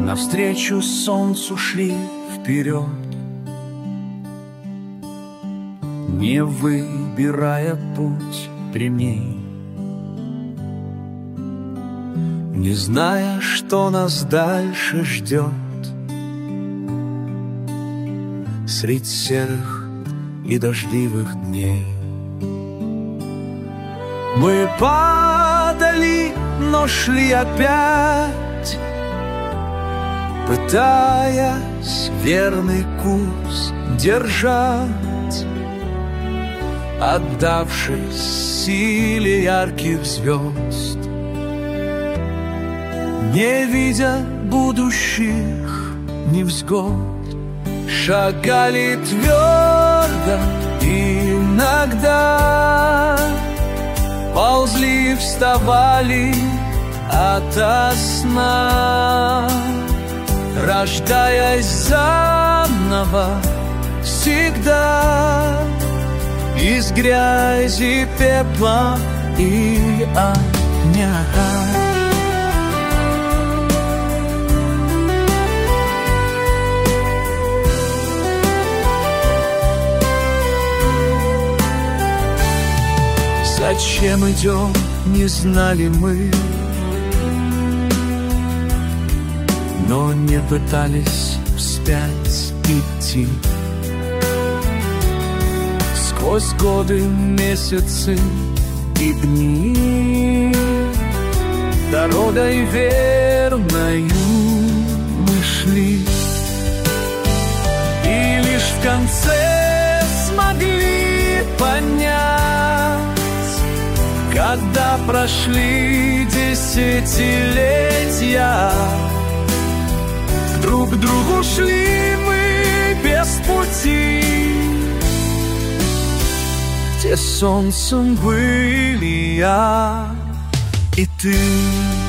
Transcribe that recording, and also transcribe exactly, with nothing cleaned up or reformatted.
навстречу солнцу шли вперед, не выбирая путь прямей, не зная, что нас дальше ждет. Средь серых и дождливых дней мы падали, но шли опять, пытаясь верный курс держать, отдавшись силе ярких звезд, не видя будущих невзгод. Шагали твердо, иногда ползли, вставали ото сна, рождаясь заново всегда из грязи, пепла и огня. Зачем идем, не знали мы, но не пытались вспять идти. Сквозь годы, месяцы и дни дорогой верною мы шли, и лишь в конце смогли понять, когда прошли десятилетия, друг к другу шли мы без пути, где солнцем были я и ты.